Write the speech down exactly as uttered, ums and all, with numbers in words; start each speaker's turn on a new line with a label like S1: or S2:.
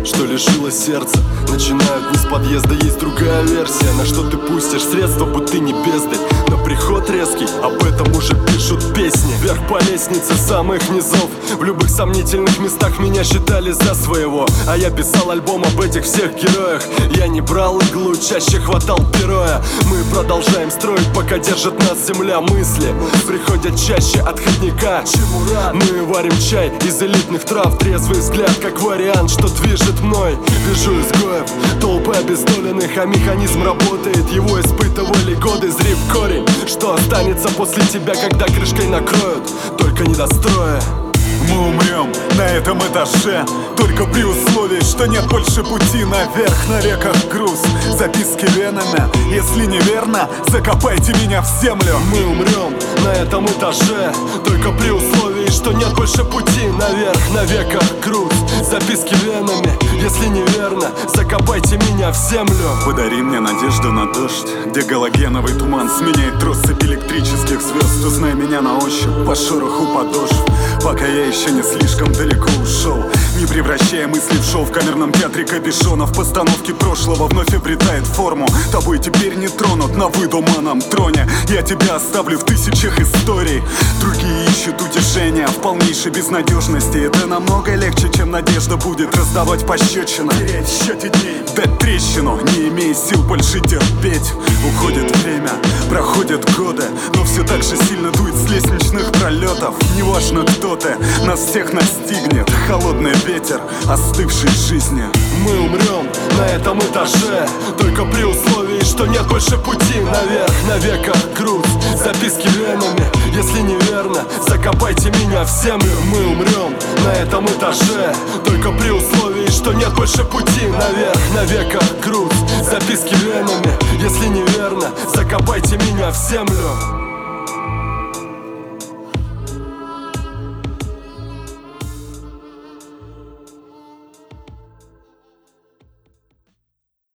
S1: что лишило сердца. Начинают не с подъезда, есть другая версия. На что ты пустишь средства, будь ты не бездарь. На приход резкий, об этом уже пишут песни. Вверх по лестнице самых низов. В любых сомнительных местах меня считали за своего. А я писал альбом об этих всех героях. Я не брал иглу, чаще хватал пероя. Мы продолжаем строить, пока держит нас земля. Мысли приходят чаще от ходника. Мы варим чай из элитных трав. Трезвый взгляд, как вариант, что движет мной. Вижу изгоев, толпы обездоленных, а механизм работает. Его испытывали годы, зрив корень. Что останется после тебя, когда крышкой накроют? Только недостроя.
S2: Мы умрем на этом этаже, только при условии, что нет больше пути наверх. На реках груз, записки венами. Если неверно, закопайте меня в землю.
S1: Мы умрем на этом этаже, только при условии, что нет больше пути наверх. На веках груз, записки венами. Если неверно, закопайте меня в землю.
S2: Подари мне надежду на дождь, где галогеновый туман сменяет россыпь электрических звезд. Узнай меня на ощупь по шороху подошв, пока я еще не слишком далеко ушел. Не превращая мысли в шоу в камерном театре капюшонов. Постановки прошлого вновь обретает форму. Тобой теперь не тронут на выдуманном троне. Я тебя оставлю в тысячах историй. Другие ищут утешения в полнейшей безнадежности. Это намного легче, чем надежда будет раздавать пощечины. Терять в счете дней, дать трещину, не имея сил больше терпеть. Уходит время, проходят годы, но все так же сильно дует с лестничных пролетов. Неважно кто ты, нас всех настигнет холодный ветер остывшей жизни.
S1: Мы умрем на этом этаже, только при условии, что нет больше пути наверх. На веках груз, записки венами. Если неверно, закопайте меня в землю. Мы умрем на этом этаже, только при условии, что нет больше пути наверх. На веках груз, записки венами. Если неверно, закопайте меня в землю.